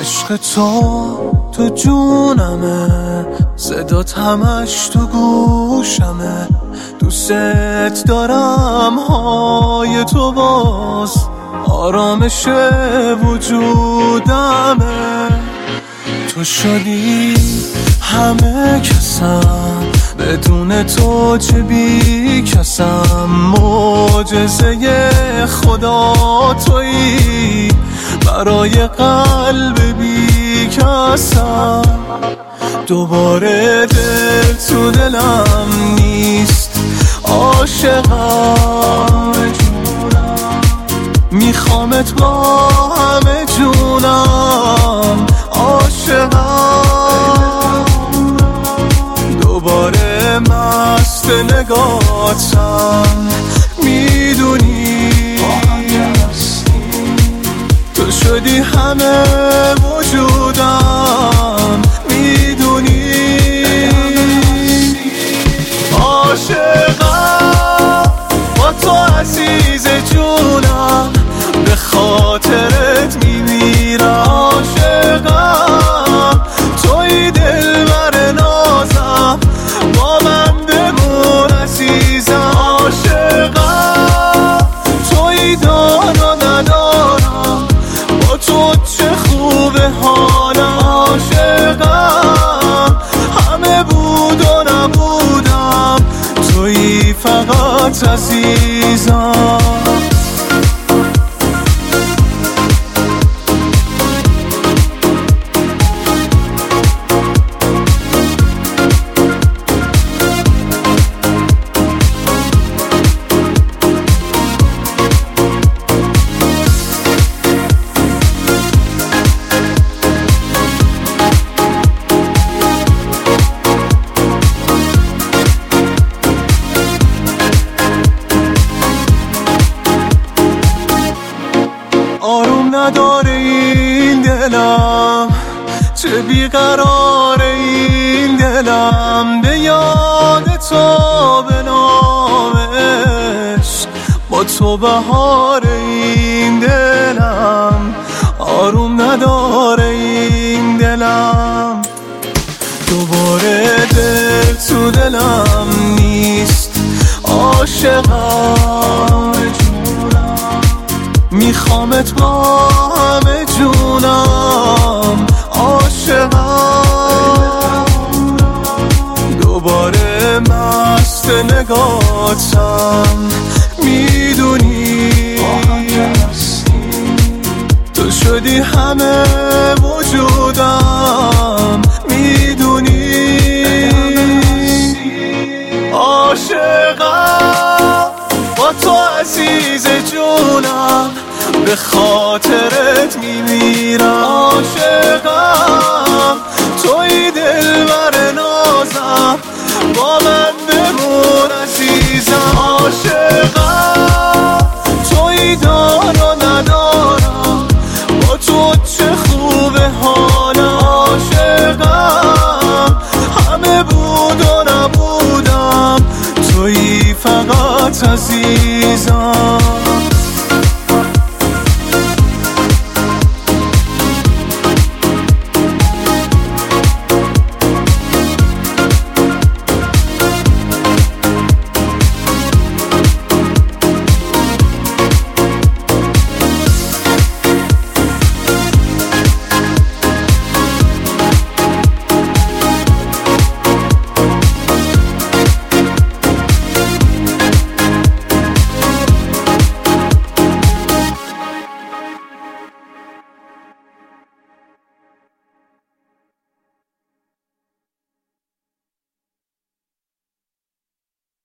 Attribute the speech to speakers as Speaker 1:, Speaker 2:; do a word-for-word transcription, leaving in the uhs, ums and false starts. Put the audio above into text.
Speaker 1: عشق تو تو جونمه، صدات همش تو گوشمه، دوست دارم های تو باز آرامش وجودمه. تو شدی همه کسم، بدون تو چه بی کسم، معجزه خدا تویی برای قلب بی کسم. دوباره دل تو دلم نیست، عاشقم میخوامت با همه جونم، عاشقم دوباره مست نگاتم، میدونی تو شدی همه وجودم، میدونی عاشقم با تو عزیز جونم، به خاطرت میمیرم. عاشقم توی دلبر نازم، با من بمون عزیزم. عاشقم توی دار و ندارم، با تو چه خوبه حالم. عاشقم همه بود و نبودم، توی فقط عزیزم. آروم نداره این دلم، چه بیقرار این دلم، به یاد تو به نامش، با تو بهار این دلم. آروم نداره این دلم، دوباره دل تو دلم نیست، عاشقم میخوامت با همه جونم، عاشقم دوباره مست نگاتم، میدونی تو شدی همه وجودم، میدونی عاشقم با تو عزیز جونم، به خاطرت میمیرم. عاشقم توی دلبر نازم، با من بمون عزیزم. عاشقم توی دار و ندارم، با تو چه خوبه حالم. عاشقم همه بود و نبودم، توی فقط عزیزم.